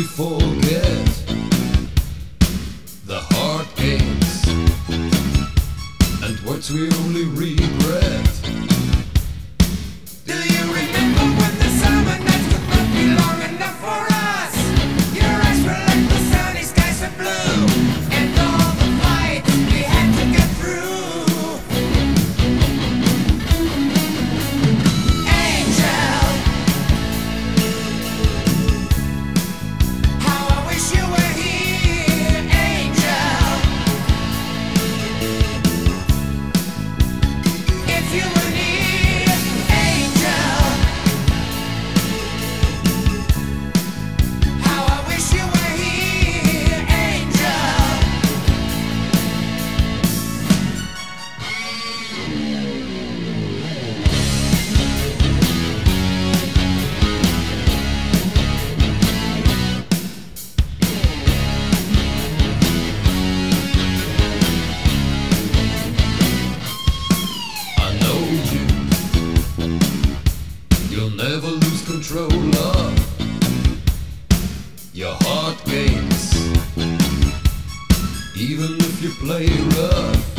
we forget the hard games and words we only regret. Do you remember when the summer nights could not be long enough for us? Your eyes were like the sunny skies of blue, and all the fights we had to get through. Angel, how I wish you were here, Angel. If you were near, Angel, how I wish you were here, Angel. I know you'll never lose control of your hard games, even if you play rough.